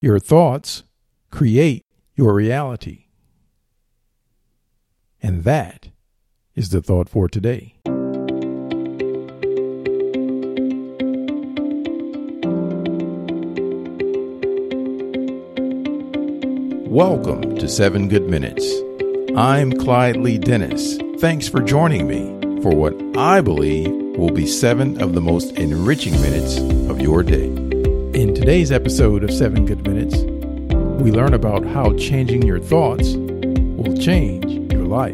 Your thoughts create your reality. And that is the thought for today. Welcome to 7 Good Minutes. I'm Clyde Lee Dennis. Thanks for joining me for what I believe will be 7 of the most enriching minutes of your day. In today's episode of 7 Good Minutes, we learn about how changing your thoughts will change your life.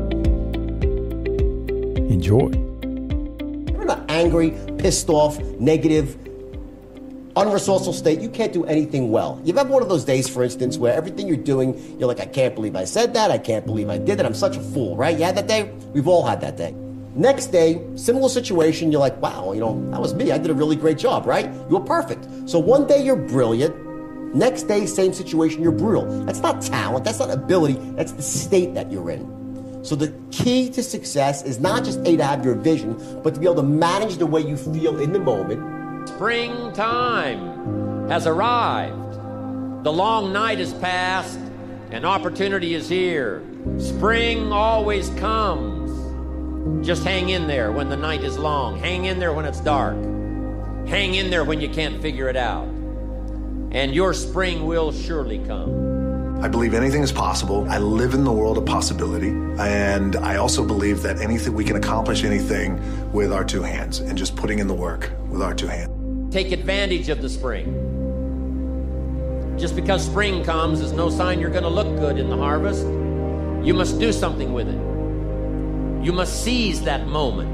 Enjoy. You're in an angry, pissed off, negative, unresourceful state. You can't do anything well. You've had one of those days, for instance, where everything you're doing, you're like, I can't believe I said that. I can't believe I did that. I'm such a fool, right? You had that day? We've all had that day. Next day, similar situation, you're like, wow, that was me. I did a really great job, right? You were perfect. So one day you're brilliant. Next day, same situation, you're brutal. That's not talent. That's not ability. That's the state that you're in. So the key to success is not just to have your vision, but to be able to manage the way you feel in the moment. Springtime has arrived. The long night is past and opportunity is here. Spring always comes. Just hang in there when the night is long. Hang in there when it's dark. Hang in there when you can't figure it out. And your spring will surely come. I believe anything is possible. I live in the world of possibility. And I also believe that we can accomplish anything with our two hands and just putting in the work with our two hands. Take advantage of the spring. Just because spring comes is no sign you're going to look good in the harvest. You must do something with it. You must seize that moment.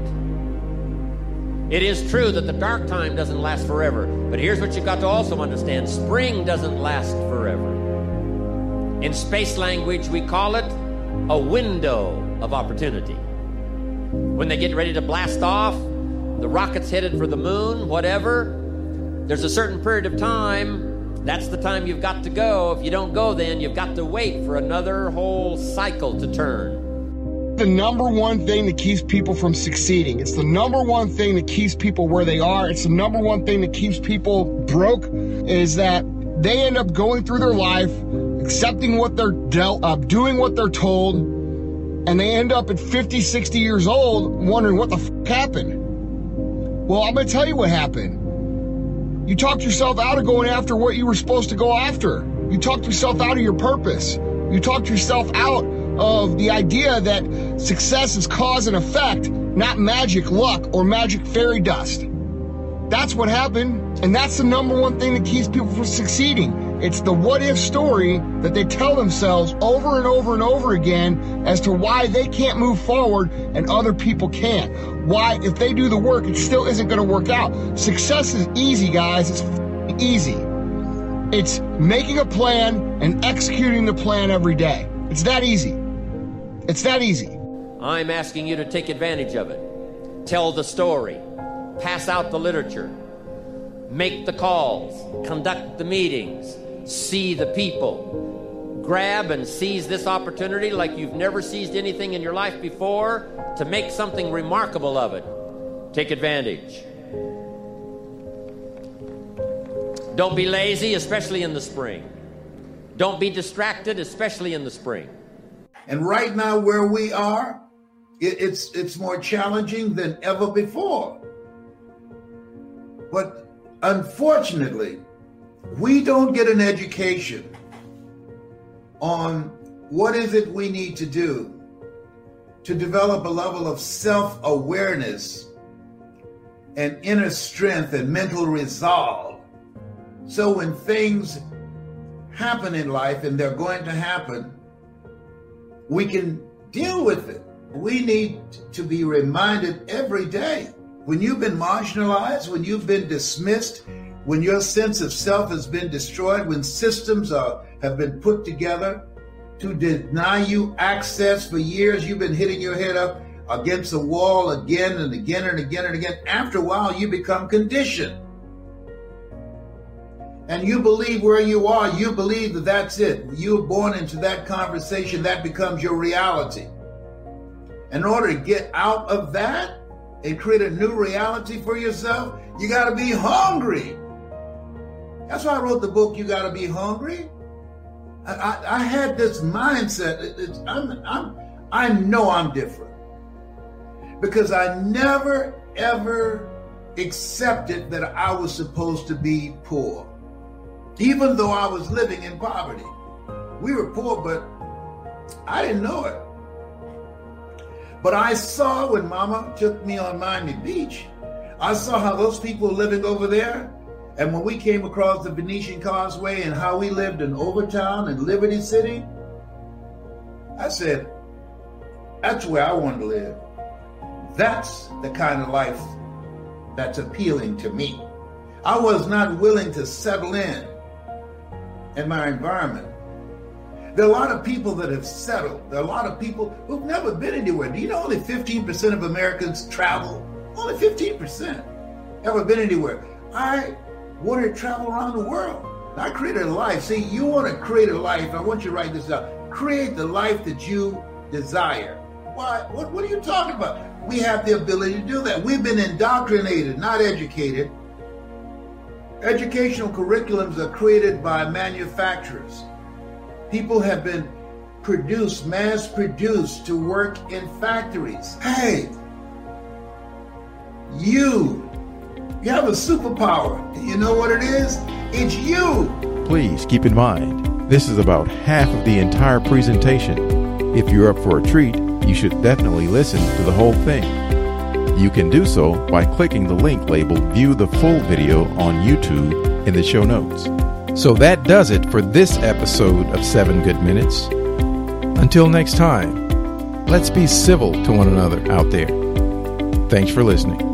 It is true that the dark time doesn't last forever, but here's what you've got to also understand. Spring doesn't last forever. In space language, we call it a window of opportunity. When they get ready to blast off, the rocket's headed for the moon, whatever, there's a certain period of time. That's the time you've got to go. If you don't go then, you've got to wait for another whole cycle to turn. The number one thing that keeps people from succeeding. It's the number one thing that keeps people where they are. It's the number one thing that keeps people broke, is that they end up going through their life, accepting what they're dealt up, doing what they're told, and they end up at 50, 60 years old wondering what the happened. Well, I'm going to tell you what happened. You talked yourself out of going after what you were supposed to go after. You talked yourself out of your purpose. You talked yourself out of the idea that success is cause and effect, not magic luck or magic fairy dust. That's what happened, and that's the number one thing that keeps people from succeeding. It's the what-if story that they tell themselves over and over and over again as to why they can't move forward and other people can't. Why, if they do the work, it still isn't going to work out. Success is easy, guys. It's easy. It's making a plan and executing the plan every day. It's that easy. It's that easy. I'm asking you to take advantage of it. Tell the story. Pass out the literature. Make the calls. Conduct the meetings. See the people. Grab and seize this opportunity like you've never seized anything in your life before to make something remarkable of it. Take advantage. Don't be lazy, especially in the spring. Don't be distracted, especially in the spring. And right now where we are, it's more challenging than ever before. But unfortunately, we don't get an education on what is it we need to do to develop a level of self-awareness and inner strength and mental resolve. So when things happen in life, and they're going to happen, we can deal with it. We need to be reminded every day. When you've been marginalized, when you've been dismissed, when your sense of self has been destroyed, when systems have been put together to deny you access for years, you've been hitting your head up against the wall again and again and again and again. After a while, you become conditioned. And you believe where you are, you believe that that's it. You were born into that conversation, that becomes your reality. In order to get out of that and create a new reality for yourself, you got to be hungry. That's why I wrote the book, You Gotta Be Hungry. I had this mindset. I know I'm different because I never, ever accepted that I was supposed to be poor, even though I was living in poverty. We were poor, but I didn't know it. But I saw when Mama took me on Miami Beach, I saw how those people living over there. And when we came across the Venetian Causeway and how we lived in Overtown and Liberty City, I said, that's where I want to live. That's the kind of life that's appealing to me. I was not willing to settle in my environment. There are a lot of people that have settled. There are a lot of people who've never been anywhere. Do you know only 15% of Americans travel? Only 15% ever been anywhere. I wanted to travel around the world. I created a life. See, you want to create a life. I want you to write this down. Create the life that you desire. Why? What are you talking about? We have the ability to do that. We've been indoctrinated, not educated. Educational curriculums are created by manufacturers. People have been produced, mass-produced to work in factories. Hey, you have a superpower. You know what it is? It's you. Please keep in mind, this is about half of the entire presentation. If you're up for a treat, you should definitely listen to the whole thing. You can do so by clicking the link labeled View the Full Video on YouTube in the show notes. So that does it for this episode of 7 Good Minutes. Until next time, let's be civil to one another out there. Thanks for listening.